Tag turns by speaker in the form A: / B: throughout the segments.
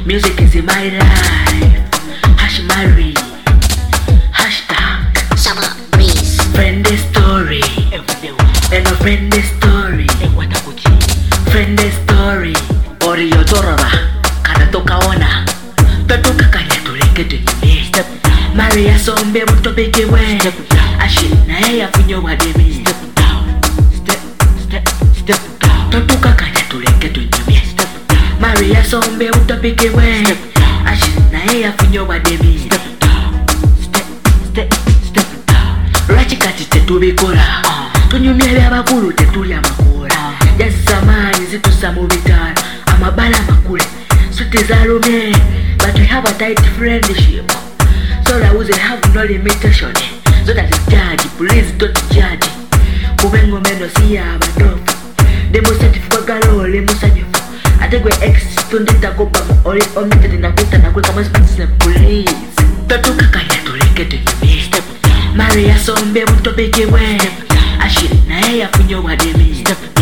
A: Music is in my life. Hash Mary. Hashtag
B: Summer breeze.
A: Friend story. And a friend story. Friend story. Oriyo toroba. Kana toka ona. Tatuka kanya tuleke tunyumie. Maria sombe mutopeke we. Ashina ya funyo wademi. Tatuka kanya tuleke tunyumie. Maria sombe mutopeke we. Ashina ya funyo wademi. Rachikati tetubikola. Tunyumye byabakulu tetulya makola. Jasamani zitusamubitala. Amabala makule. Sweet zalume. But we have a tight friendship. So that we have no limitation. So that the judge, please don't judge. Kubengo meno siya abandofu. Demo certificate galo le musanyifu. Ategwe ex tundita kopa oli omite na kuta na kweka masipa police. Tatuka kanya tuleke tunyumie. Maria sombe mutopeke we. Ashiri na ya funyo wademi.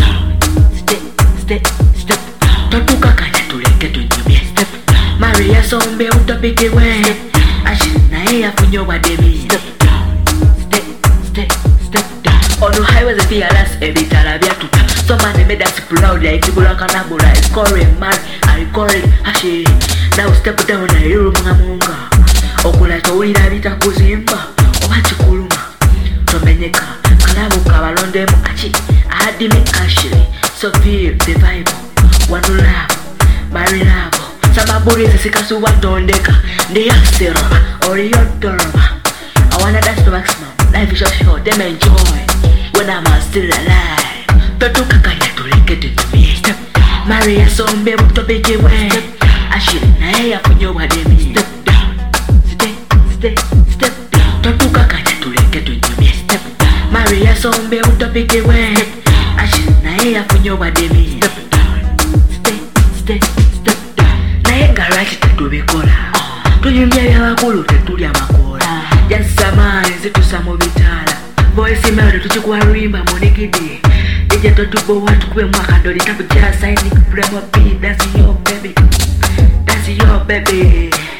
A: Step. Tatuka kanya tuleke tunyumie. Maria sombe mutopeke we. Ashiri na ya funyo wademi. Step. On the highway the fearless ebitala byatuka. Somebody made us proud like Tibula Kanabula. I call him man, I call it Hashi. Now step down na yuru munga. Okula towira bita kuzimba. Obachikuluma. Tomenyeka. Kalabu kabalonde mu achi. Adimi Ashley. So feel the vibe. One love. Marry love. Sababuri zisikasu watondeka. Ndiyasiroma. Oriyotoroba. I wanna dance to maximum. Life is so short, them enjoy when I'm still alive. Tatuka kanya tuleke tunyumie. Maria sombe mutopeke we. Ashiri na ya funyo wademi. Step. Tatuka kanya tuleke tunyumie. Maria sombe mutopeke we. Ashiri na ya funyo wademi. Step. Naye garage tetubikola. Tunyumye byabakulu tetulya makola. Jasamani zitusamubitala. Voice mail tuchikuwa ruimba monekidi. Eje totubo watu kwe mwaka ndoli tabu jasa ini kupremo pi. That's your baby.